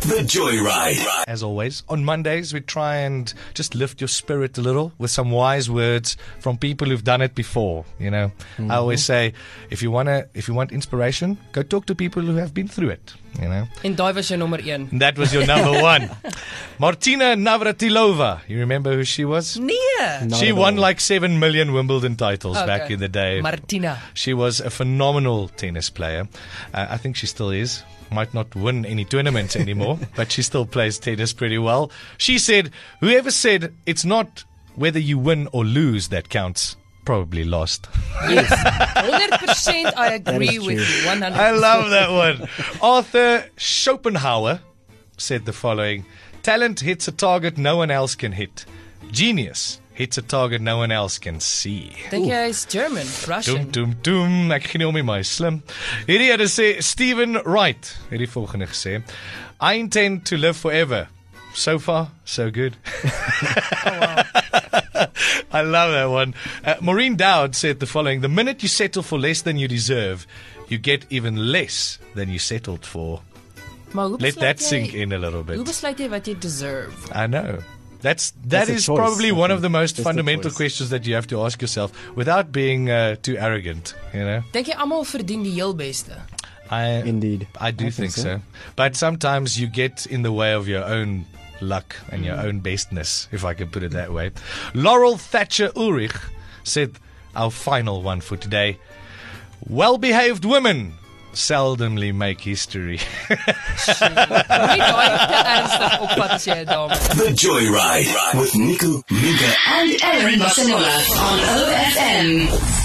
The Joyride. As always, on Mondays we try and just lift your spirit a little with some wise words from people who've done it before. You know, I always say, if you want inspiration, go talk to people who have been through it. You know, En daai was jou nommer 1. that was your number one. Martina Navratilova. You remember who she was? Nee. She won like 7 million Wimbledon titles back in the day. Martina. She was a phenomenal tennis player. I think she still is. Might not win any tournaments anymore, but she still plays tennis pretty well. She said, whoever said it's not whether you win or lose that counts, probably lost. Yes. 100% I agree with you. 100%. I love that one. Arthur Schopenhauer said the following: talent hits a target no one else can hit. Genius hits a target no one else can see. Dink jy is German, Russian? Doem. Ek gee nie om my slim. Hierdie het gesê Stephen Wright het die volgende gesê: I intend to live forever. So far, so good. Oh, wow. I love that one. Maureen Dowd said the following: the minute you settle for less than you deserve, you get even less than you settled for. Maar hoe Let that besluit sink jy- in a little bit. Hoe besluit jy wat jy deserve? I know. That That's a is choice, probably I one think. of the most Just a fundamental choice. questions that you have to ask yourself without being too arrogant, you know. Dink jy almal verdien die heel beste? Indeed. I do think so. But sometimes you get in the way of your own luck and your own bestness, if I can put it that way. Laurel Thatcher Ulrich said our final one for today: well-behaved women seldomly make history. Moenie daai te ernstig opvat as jy 'n dame is. The Joyride with Nico, Mika, And Aaron Basanola on OFM.